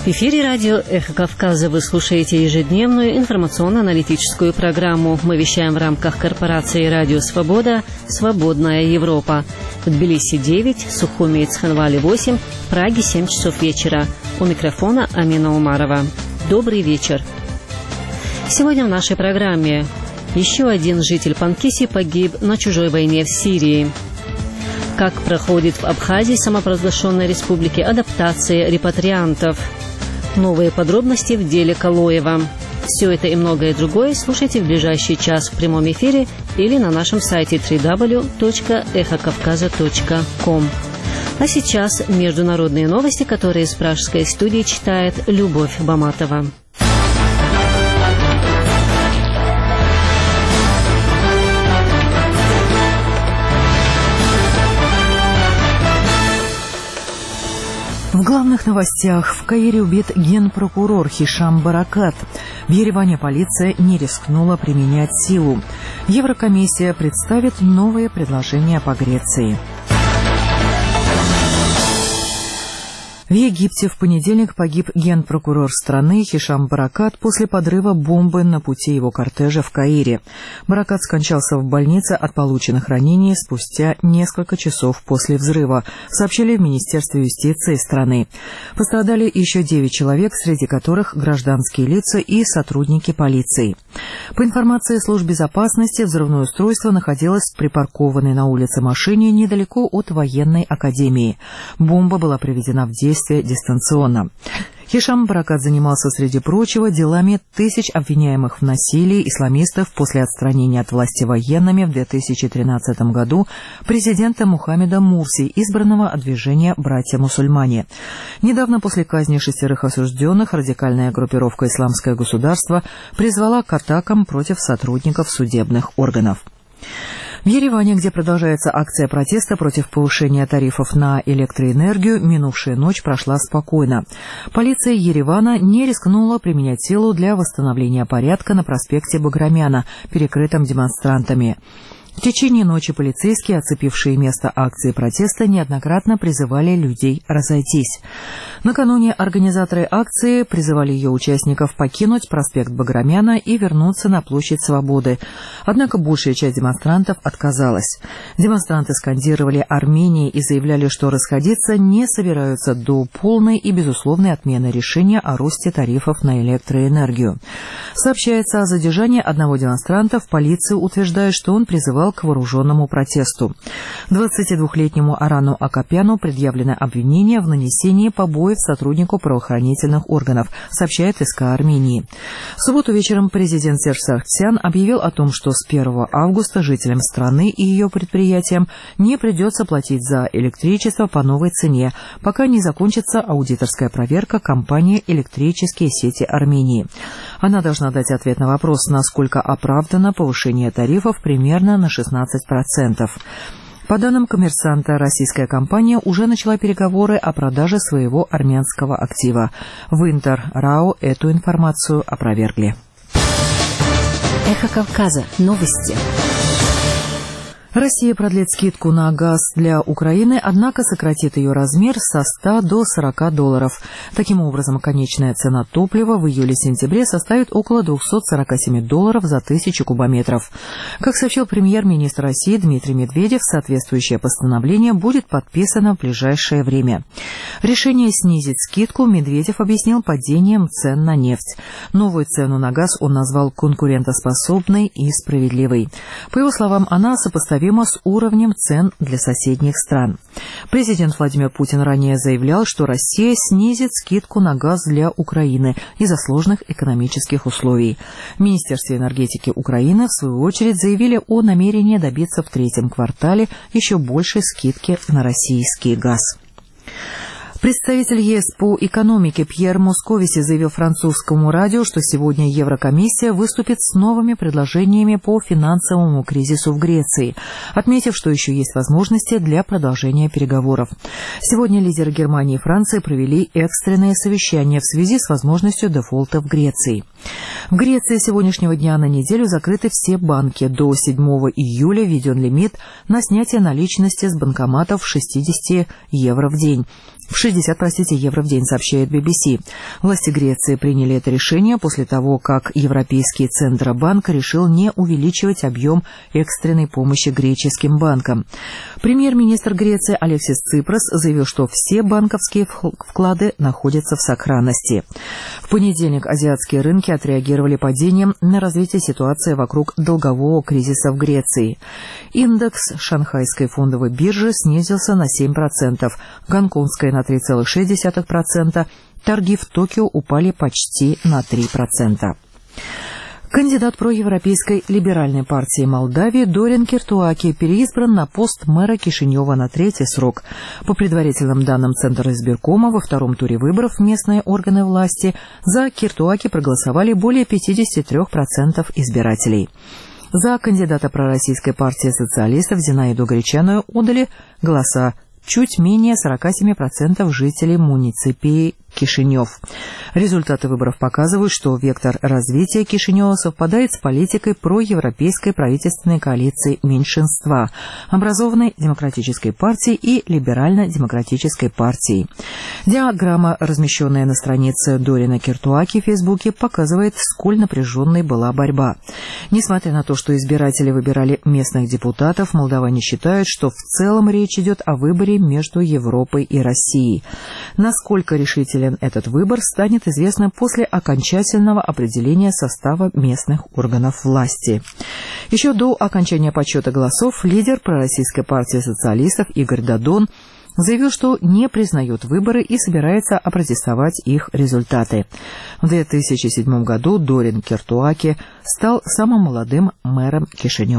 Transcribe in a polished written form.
В эфире радио «Эхо Кавказа» вы слушаете ежедневную информационно-аналитическую программу. Мы вещаем в рамках корпорации «Радио Свобода. Свободная Европа». В Тбилиси 9, Сухуми и Цхинвале 8, Праге 7 часов вечера. У микрофона Амина Умарова. Добрый вечер. Сегодня в нашей программе еще один житель Панкиси погиб на чужой войне в Сирии. Как проходит в Абхазии, самопровозглашенной республике, адаптация репатриантов. Новые подробности в деле Калоева. Все это и многое другое слушайте в ближайший час в прямом эфире или на нашем сайте www.эхокавказа.ком. А сейчас международные новости, которые из пражской студии читает Любовь Баматова. В главных новостях: в Каире убит генпрокурор Хишам Баракат. В Ереване полиция не рискнула применять силу. Еврокомиссия представит новые предложения по Греции. В Египте в понедельник погиб генпрокурор страны Хишам Баракат после подрыва бомбы на пути его кортежа в Каире. Баракат скончался в больнице от полученных ранений спустя несколько часов после взрыва, сообщили в Министерстве юстиции страны. Пострадали еще 9 человек, среди которых гражданские лица и сотрудники полиции. По информации служб безопасности, взрывное устройство находилось в припаркованной на улице машине недалеко от военной академии. Бомба была приведена в действие дистанционно. Хишам Баракат занимался, среди прочего, делами тысяч обвиняемых в насилии исламистов после отстранения от власти военными в 2013 году президента Мухаммеда Мурси, избранного от движения «Братья-мусульмане». Недавно после казни 6 осужденных радикальная группировка «Исламское государство» призвала к атакам против сотрудников судебных органов. В Ереване, где продолжается акция протеста против повышения тарифов на электроэнергию, минувшая ночь прошла спокойно. Полиция Еревана не рискнула применять силу для восстановления порядка на проспекте Баграмяна, перекрытом демонстрантами. В течение ночи полицейские, оцепившие место акции протеста, неоднократно призывали людей разойтись. Накануне организаторы акции призывали ее участников покинуть проспект Баграмяна и вернуться на площадь Свободы. Однако большая часть демонстрантов отказалась. Демонстранты скандировали «Армения» и заявляли, что расходиться не собираются до полной и безусловной отмены решения о росте тарифов на электроэнергию. Сообщается о задержании одного демонстранта. В полиции утверждают, что он призывал к вооруженному протесту. 22-летнему Арану Акопяну предъявлено обвинение в нанесении побоев сотруднику правоохранительных органов, сообщает СК Армении. В субботу вечером президент Серж Саргсян объявил о том, что с 1 августа жителям страны и ее предприятиям не придется платить за электричество по новой цене, пока не закончится аудиторская проверка компании «Электрические сети Армении». Она должна дать ответ на вопрос, насколько оправдано повышение тарифов примерно на 16%. По данным «Коммерсанта», российская компания уже начала переговоры о продаже своего армянского актива. В Интер-РАО эту информацию опровергли. Эхо Кавказа. Новости. Россия продлит скидку на газ для Украины, однако сократит ее размер со $100 до $40. Таким образом, конечная цена топлива в июле-сентябре составит около $247 за 1000 кубометров. Как сообщил премьер-министр России Дмитрий Медведев, соответствующее постановление будет подписано в ближайшее время. Решение снизить скидку Медведев объяснил падением цен на нефть. Новую цену на газ он назвал конкурентоспособной и справедливой. По его словам, она сопоставима с уровнем цен для соседних стран. Президент Владимир Путин ранее заявлял, что Россия снизит скидку на газ для Украины из-за сложных экономических условий. В Министерстве энергетики Украины, в свою очередь, заявили о намерении добиться в 3-м квартале еще большей скидки на российский газ. Представитель ЕС по экономике Пьер Московиси заявил французскому радио, что сегодня Еврокомиссия выступит с новыми предложениями по финансовому кризису в Греции, отметив, что еще есть возможности для продолжения переговоров. Сегодня лидеры Германии и Франции провели экстренное совещание в связи с возможностью дефолта в Греции. В Греции с сегодняшнего дня на неделю закрыты все банки. До 7 июля введен лимит на снятие наличности с банкоматов 60 евро в день. В евро в день, сообщает BBC. Власти Греции приняли это решение после того, как Европейский Центробанк решил не увеличивать объем экстренной помощи греческим банкам. Премьер-министр Греции Алексис Ципрас заявил, что все банковские вклады находятся в сохранности. В понедельник азиатские рынки отреагировали падением на развитие ситуации вокруг долгового кризиса в Греции. Индекс шанхайской фондовой биржи снизился на 7%, гонконгская на 3,6%, торги в Токио упали почти на 3%. Кандидат проевропейской либеральной партии Молдавии Дорин Киртуаки переизбран на пост мэра Кишинева на 3-й срок. По предварительным данным Центра избиркома, во втором туре выборов в местные органы власти за Киртуаки проголосовали более 53% избирателей. За кандидата пророссийской партии социалистов Зинаиду Гречаную отдали голоса чуть менее 47% жителей муниципии Кишинев. Результаты выборов показывают, что вектор развития Кишинева совпадает с политикой проевропейской правительственной коалиции меньшинства, образованной Демократической партией и Либерально-демократической партией. Диаграмма, размещенная на странице Дорина Киртуаки в Фейсбуке, показывает, сколь напряженной была борьба. Несмотря на то, что избиратели выбирали местных депутатов, молдаване считают, что в целом речь идет о выборе между Европой и Россией. Насколько решителен этот выбор, станет известно после окончательного определения состава местных органов власти. Еще до окончания подсчета голосов лидер пророссийской партии социалистов Игорь Додон заявил, что не признает выборы и собирается опротестовать их результаты. В 2007 году Дорин Киртуаки стал самым молодым мэром Кишинева.